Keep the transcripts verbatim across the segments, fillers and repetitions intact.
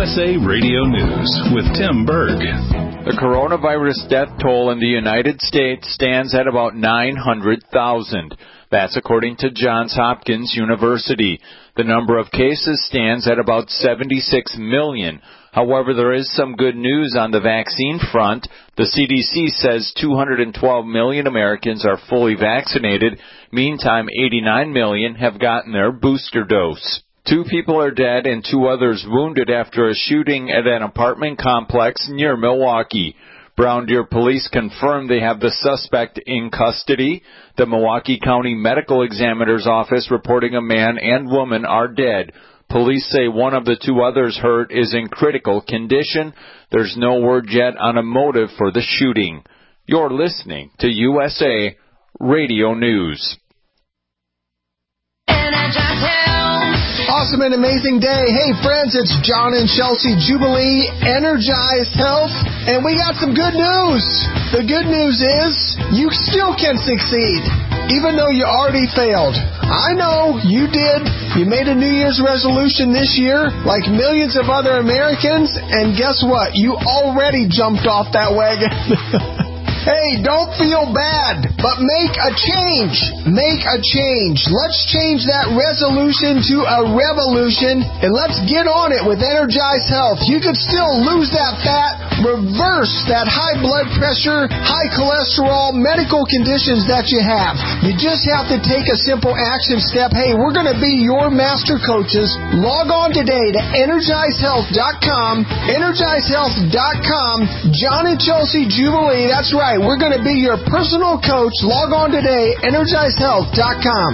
S A Radio News with Tim Berg. The coronavirus death toll in the United States stands at about nine hundred thousand. That's according to Johns Hopkins University. The number of cases stands at about seventy-six million. However, there is some good news on the vaccine front. The C D C says two hundred twelve million Americans are fully vaccinated. Meantime, eighty-nine million have gotten their booster dose. Two people are dead and two others wounded after a shooting at an apartment complex near Milwaukee. Brown Deer police confirmed they have the suspect in custody. The Milwaukee County Medical Examiner's Office reporting a man and woman are dead. Police say one of the two others hurt is in critical condition. There's no word yet on a motive for the shooting. You're listening to U S A Radio News. Awesome and amazing day. Hey, friends, it's John and Chelsea Jubilee, Energized Health, and we got some good news. The good news is you still can succeed, even though you already failed. I know you did. You made a New Year's resolution this year, like millions of other Americans, and guess what? You already jumped off that wagon. Hey, don't feel bad, but make a change. Make a change. Let's change that resolution to a revolution, and let's get on it with Energized Health. You could still lose that fat, reverse that high blood pressure, high cholesterol, medical conditions that you have. You just have to take a simple action step. Hey, we're going to be your master coaches. Log on today to energize health dot com, energize health dot com. John and Chelsea Jubilee, that's right. We're going to be your personal coach. Log on today, energize health dot com.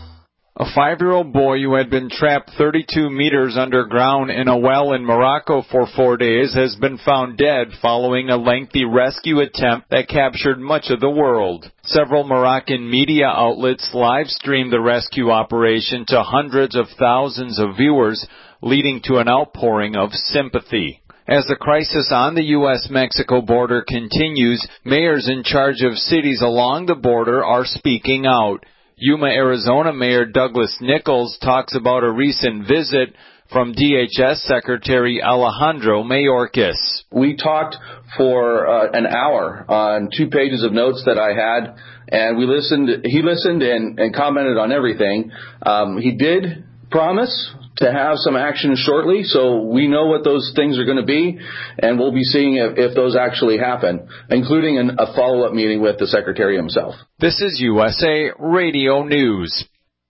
A five-year-old boy who had been trapped thirty-two meters underground in a well in Morocco for four days has been found dead following a lengthy rescue attempt that captured much of the world. Several Moroccan media outlets live-streamed the rescue operation to hundreds of thousands of viewers, leading to an outpouring of sympathy. As the crisis on the U S Mexico border continues, mayors in charge of cities along the border are speaking out. Yuma, Arizona Mayor Douglas Nichols talks about a recent visit from D H S Secretary Alejandro Mayorkas. We talked for uh, an hour on two pages of notes that I had, and we listened. He listened and, and commented on everything. Um, he did promise to have some action shortly, so we know what those things are going to be, and we'll be seeing if, if those actually happen, including an, a follow-up meeting with the Secretary himself. This is U S A Radio News.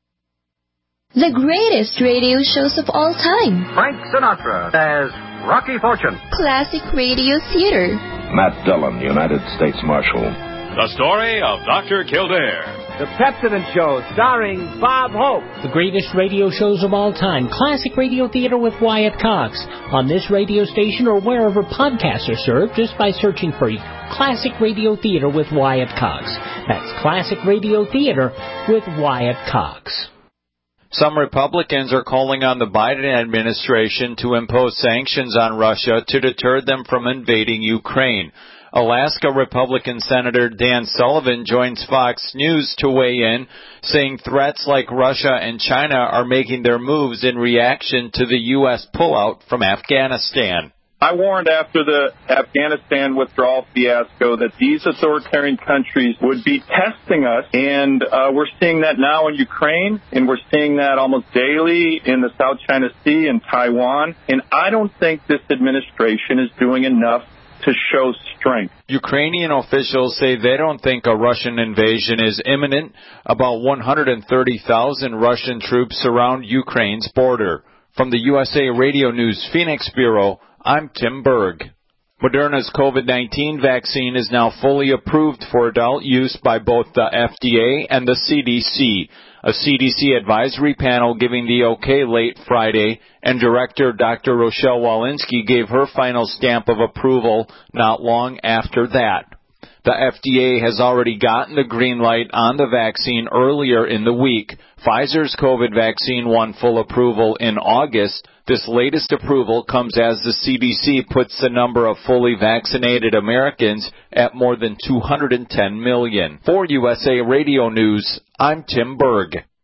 The greatest radio shows of all time. Frank Sinatra as Rocky Fortune. Classic radio theater. Matt Dillon, United States Marshal. The story of Doctor Kildare. The Pepsodent Show, starring Bob Hope. The greatest radio shows of all time. Classic Radio Theater with Wyatt Cox. On this radio station or wherever podcasts are served, just by searching for Classic Radio Theater with Wyatt Cox. That's Classic Radio Theater with Wyatt Cox. Some Republicans are calling on the Biden administration to impose sanctions on Russia to deter them from invading Ukraine. Alaska Republican Senator Dan Sullivan joins Fox News to weigh in, saying threats like Russia and China are making their moves in reaction to the U S pullout from Afghanistan. I warned after the Afghanistan withdrawal fiasco that these authoritarian countries would be testing us, and uh, we're seeing that now in Ukraine, and we're seeing that almost daily in the South China Sea and Taiwan, and I don't think this administration is doing enough to show strength. Ukrainian officials say they don't think a Russian invasion is imminent. About one hundred thirty thousand Russian troops surround Ukraine's border. From the U S A Radio News Phoenix Bureau, I'm Tim Berg. Moderna's COVID nineteen vaccine is now fully approved for adult use by both the F D A and the C D C. A C D C advisory panel giving the okay late Friday, and Director Doctor Rochelle Walensky gave her final stamp of approval not long after that. The F D A has already gotten the green light on the vaccine earlier in the week. Pfizer's COVID vaccine won full approval in August. This latest approval comes as the C D C puts the number of fully vaccinated Americans at more than two hundred ten million. For U S A Radio News, I'm Tim Berg.